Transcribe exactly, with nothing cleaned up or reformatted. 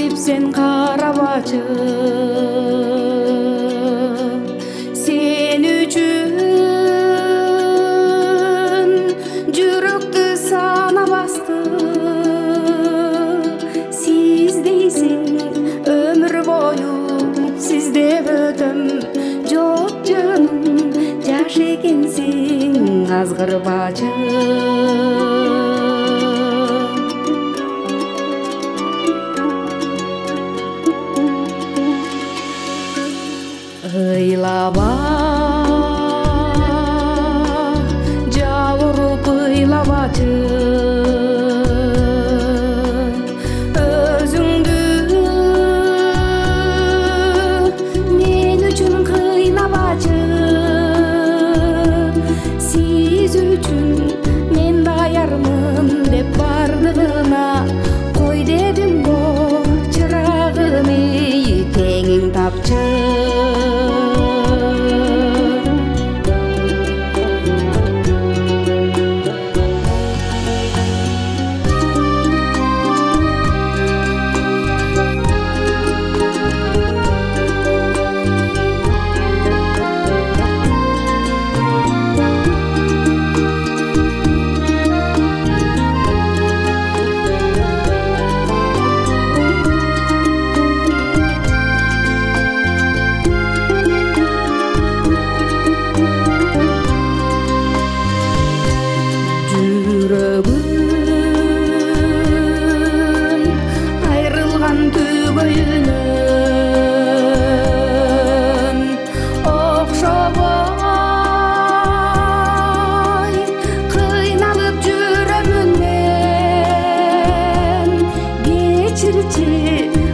кантип сен карабачы сен үчүн жүрөктү сана басты сиз дейсиң өмүр бою сиздеп өтөм жок жаным жаш экенсиң азгырбачы ыйлаба жауруп ыйлабачы өзүңдү мен үчүн кыйнабачы сиз үчүн мен даярмын деп бардыгына кой дедим го чырагым эй теңиң тапчы жүрөгүм айрылган түгөйүнөн окшобой кыйналып жүрөмүн мен кечирчи